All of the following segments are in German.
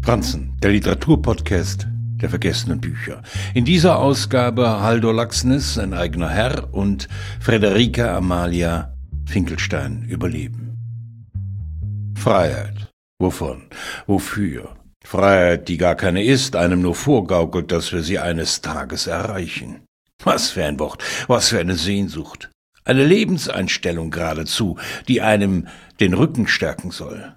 Franzen, der Literaturpodcast der vergessenen Bücher. In dieser Ausgabe Haldor Laxness, ein eigener Herr, und Friederike Amalia Finkelstein, Überleben. Freiheit. Wovon? Wofür? Freiheit, die gar keine ist, einem nur vorgaukelt, dass wir sie eines Tages erreichen. Was für ein Wort, was für eine Sehnsucht. Eine Lebenseinstellung geradezu, die einem den Rücken stärken soll.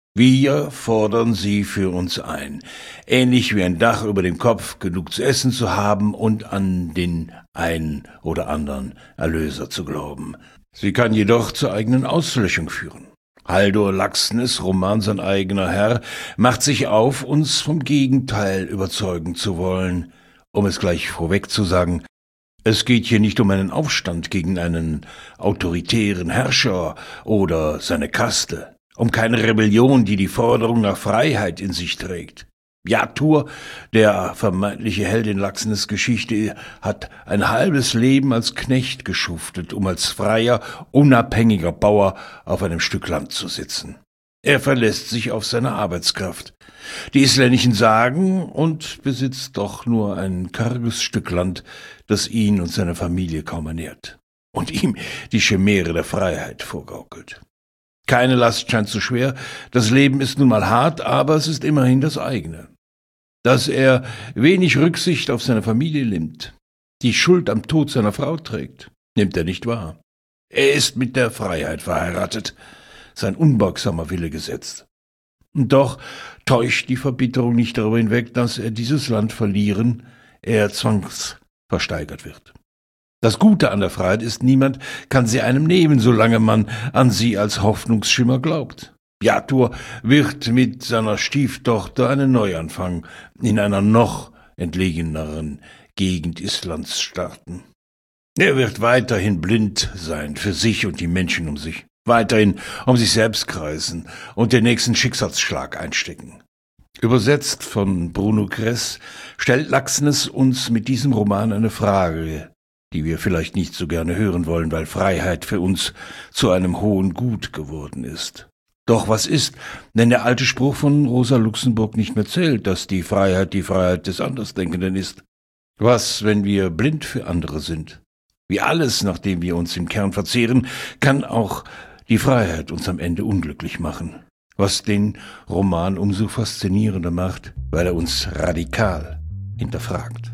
Wir fordern sie für uns ein, ähnlich wie ein Dach über dem Kopf, genug zu essen zu haben und an den einen oder anderen Erlöser zu glauben. Sie kann jedoch zur eigenen Auslöschung führen. Haldor Laxness, Roman Sein eigener Herr, macht sich auf, uns vom Gegenteil überzeugen zu wollen. Um es gleich vorweg zu sagen, es geht hier nicht um einen Aufstand gegen einen autoritären Herrscher oder seine Kaste. Um keine Rebellion, die die Forderung nach Freiheit in sich trägt. Jatur, der vermeintliche Held in Laxness Geschichte, hat ein halbes Leben als Knecht geschuftet, um als freier, unabhängiger Bauer auf einem Stück Land zu sitzen. Er verlässt sich auf seine Arbeitskraft. Die Isländischen sagen und besitzt doch nur ein karges Stück Land, das ihn und seine Familie kaum ernährt und ihm die Chimäre der Freiheit vorgaukelt. Keine Last scheint zu schwer, das Leben ist nun mal hart, aber es ist immerhin das eigene. Dass er wenig Rücksicht auf seine Familie nimmt, die Schuld am Tod seiner Frau trägt, nimmt er nicht wahr. Er ist mit der Freiheit verheiratet, sein unbeugsamer Wille gesetzt. Und doch täuscht die Verbitterung nicht darüber hinweg, dass er dieses Land verlieren, er zwangsversteigert wird. Das Gute an der Freiheit ist, niemand kann sie einem nehmen, solange man an sie als Hoffnungsschimmer glaubt. Jatur wird mit seiner Stieftochter einen Neuanfang in einer noch entlegeneren Gegend Islands starten. Er wird weiterhin blind sein für sich und die Menschen um sich, weiterhin um sich selbst kreisen und den nächsten Schicksalsschlag einstecken. Übersetzt von Bruno Kress stellt Laxness uns mit diesem Roman eine Frage, die wir vielleicht nicht so gerne hören wollen, weil Freiheit für uns zu einem hohen Gut geworden ist. Doch was ist, wenn der alte Spruch von Rosa Luxemburg nicht mehr zählt, dass die Freiheit des Andersdenkenden ist? Was, wenn wir blind für andere sind? Wie alles, nachdem wir uns im Kern verzehren, kann auch die Freiheit uns am Ende unglücklich machen. Was den Roman umso faszinierender macht, weil er uns radikal hinterfragt.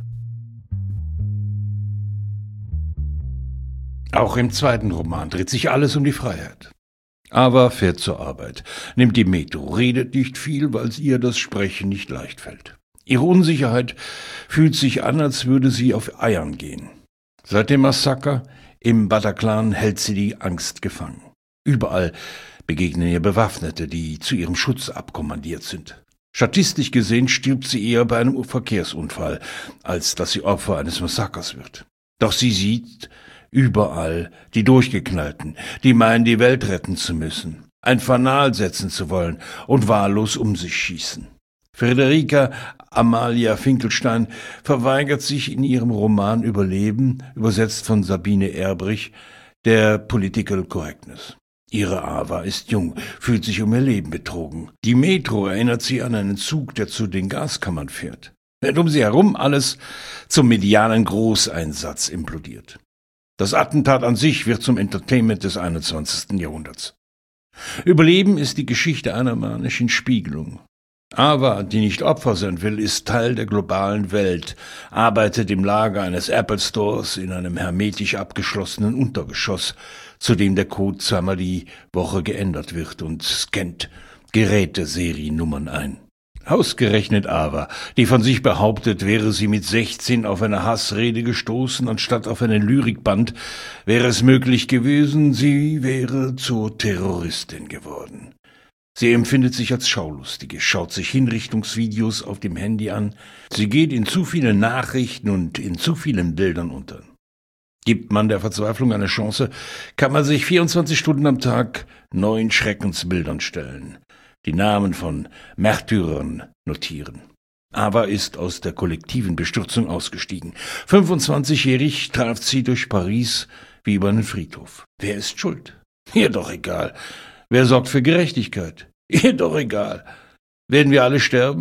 Auch im zweiten Roman dreht sich alles um die Freiheit. Ava fährt zur Arbeit, nimmt die Metro, redet nicht viel, weil ihr das Sprechen nicht leicht fällt. Ihre Unsicherheit fühlt sich an, als würde sie auf Eiern gehen. Seit dem Massaker im Bataclan hält sie die Angst gefangen. Überall begegnen ihr Bewaffnete, die zu ihrem Schutz abkommandiert sind. Statistisch gesehen stirbt sie eher bei einem Verkehrsunfall, als dass sie Opfer eines Massakers wird. Doch sie sieht überall die Durchgeknallten, die meinen, die Welt retten zu müssen, ein Fanal setzen zu wollen und wahllos um sich schießen. Friederike Amalia Finkelstein verweigert sich in ihrem Roman Überleben, übersetzt von Sabine Erbrich, der Political Correctness. Ihre Ava ist jung, fühlt sich um ihr Leben betrogen. Die Metro erinnert sie an einen Zug, der zu den Gaskammern fährt. Während um sie herum alles zum medialen Großeinsatz implodiert. Das Attentat an sich wird zum Entertainment des 21. Jahrhunderts. Überleben ist die Geschichte einer manischen Spiegelung. Ava, die nicht Opfer sein will, ist Teil der globalen Welt, arbeitet im Lager eines Apple Stores in einem hermetisch abgeschlossenen Untergeschoss, zu dem der Code zweimal die Woche geändert wird, und scannt Geräteseriennummern ein. Ausgerechnet Ava, die von sich behauptet, wäre sie mit 16 auf eine Hassrede gestoßen, anstatt auf einen Lyrikband, wäre es möglich gewesen, sie wäre zur Terroristin geworden. Sie empfindet sich als Schaulustige, schaut sich Hinrichtungsvideos auf dem Handy an, sie geht in zu vielen Nachrichten und in zu vielen Bildern unter. Gibt man der Verzweiflung eine Chance, kann man sich 24 Stunden am Tag neuen Schreckensbildern stellen. Die Namen von Märtyrern notieren. Ava ist aus der kollektiven Bestürzung ausgestiegen. 25-jährig trat sie durch Paris wie über einen Friedhof. Wer ist schuld? Ihr doch egal. Wer sorgt für Gerechtigkeit? Ihr doch egal. Werden wir alle sterben?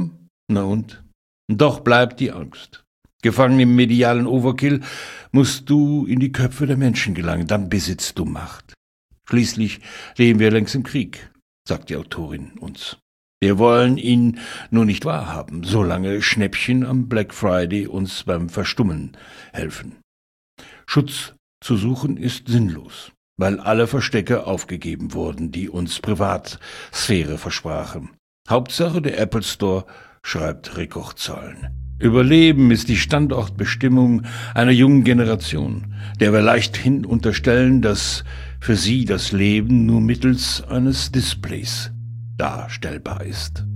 Na und? Doch bleibt die Angst. Gefangen im medialen Overkill musst du in die Köpfe der Menschen gelangen, dann besitzt du Macht. Schließlich leben wir längst im Krieg, sagt die Autorin uns. Wir wollen ihn nur nicht wahrhaben, solange Schnäppchen am Black Friday uns beim Verstummen helfen. Schutz zu suchen ist sinnlos, weil alle Verstecke aufgegeben wurden, die uns Privatsphäre versprachen. Hauptsache der Apple Store schreibt Rekordzahlen. Überleben ist die Standortbestimmung einer jungen Generation, der wir leichthin unterstellen, dass für sie das Leben nur mittels eines Displays darstellbar ist.